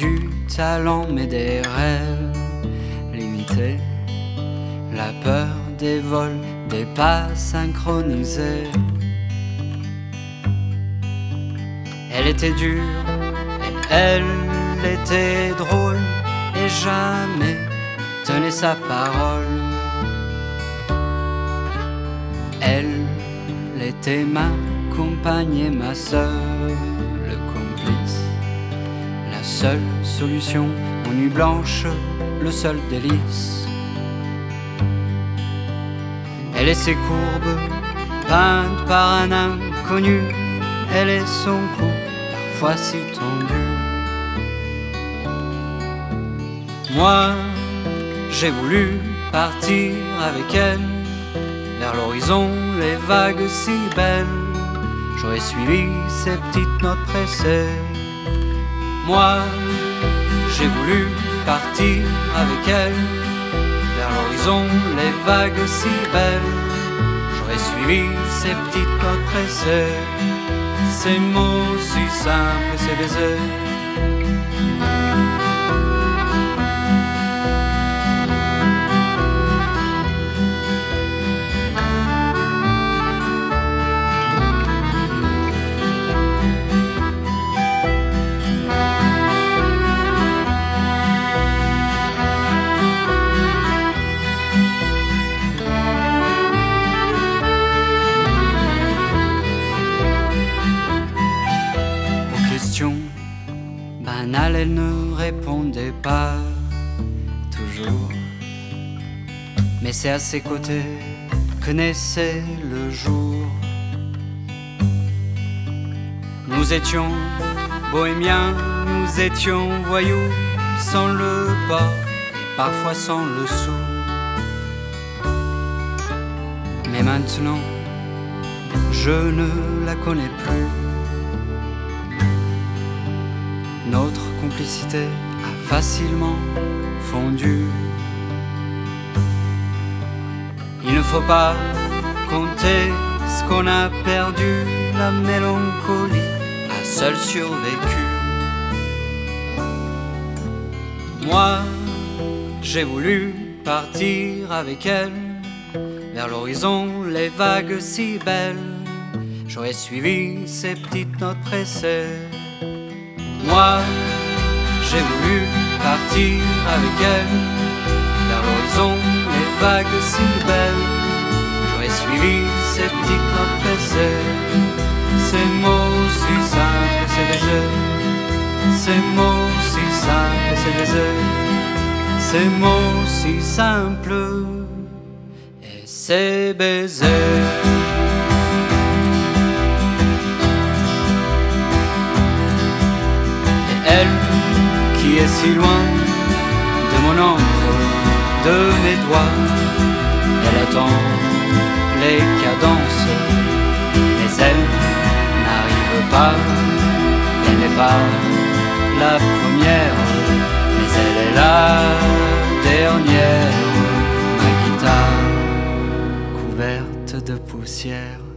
du talent mais des rêves limités. La peur des vols, des pas synchronisés. Elle était dure et elle était drôle et jamais tenait sa parole. Elle était ma compagne et ma seule complice, la seule solution aux nuits blanches, le seul délice. Elle et ses courbes, peintes par un inconnu, elle et son cou, parfois si tendu. Moi, j'ai voulu partir avec elle, vers l'horizon, les vagues si belles. J'aurais suivi ces petites notes pressées. Moi, j'ai voulu partir avec elle, vers l'horizon, les vagues si belles. J'aurais suivi ces petites notes pressées, ces mots si simples et ces baisers. Banale, elle ne répondait pas toujours, mais c'est à ses côtés que naissait le jour. Nous étions bohémiens, nous étions voyous, sans le pas et parfois sans le sou. Mais maintenant, je ne la connais plus. Notre complicité a facilement fondu. Il ne faut pas compter ce qu'on a perdu, la mélancolie a seule survécu. Moi, j'ai voulu partir avec elle, vers l'horizon, les vagues si belles. J'aurais suivi ces petites notes pressées. Moi, j'ai voulu partir avec elle, vers l'horizon, les vagues si belles. J'aurais suivi ces petites notes pressées, ces mots si simples et ces baisers, ces mots si simples et ces baisers, ces mots si simples et ces baisers. Elle qui est si loin de mon encre, de mes doigts, elle attend les cadences, mais elle n'arrive pas. Elle n'est pas la première, mais elle est la dernière. Ma guitare couverte de poussière.